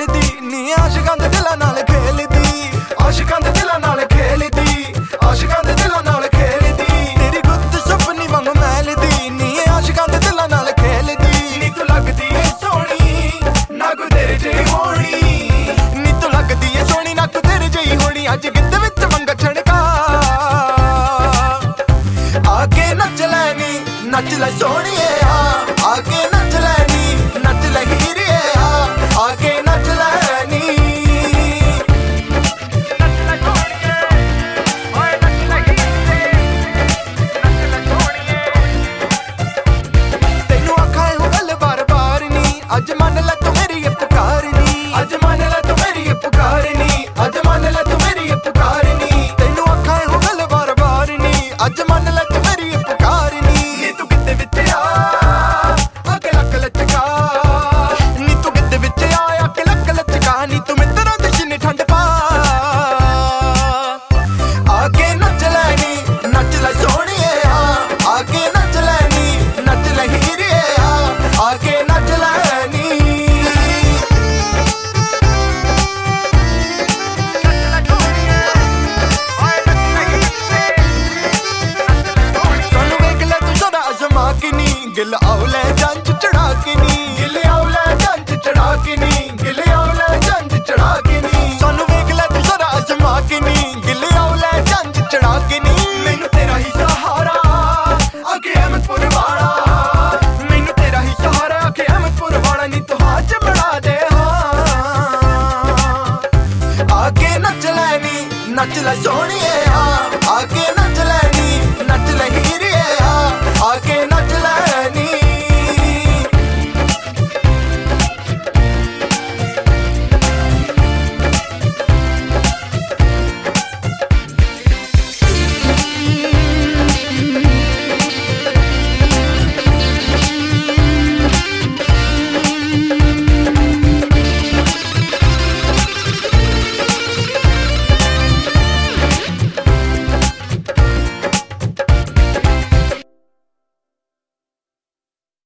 खेलदी नी आशिकां दे दिलां नाल खेलदी, आशिकां दे दिलां नाल खेलदी, आशिकां दे दिलां नाल खेलदी। तेरी गुत्त सुपनी वांग मैलदी नी आशिकां दे दिलां नाल खेलदी। नी तू लगदी ऐ सोहनी ना कोई तेरे जेही होनी, नी तू लगदी ऐ सोहनी ना कोई तेरे जेही होनी। अज गिद्ध विच मंगा छड़का आके नच लैनी, नच लै सोहणीए आके नच लैनी, नच लै हीरिए आके नच लैनी। तेनू आखां एहो गल बार बार नी, अज मन लै तू मेरी ये पुकार नी, अज मन लै तू मेरी ये पुकार नी, अज मन लै तू मेरी ये पुकार नी। तेनू आखां एहो गल बार बार नी, अज मन लै तू मेरी ये पुकार नी। नी तू गिद्ध विच आके लक लचका, नी तू गिद्ध विच आके लक लचका, नी तू मित्तरां दे जिन्नी ठंड पा आके नच लैनी, नच लै सोहणीए आके नच लैनी, नच लै हीरिए आके नच लैनी। सानू वेख लै तू जरा अजमा के नी, गिल आओ लै जंज चढ़ा के नी,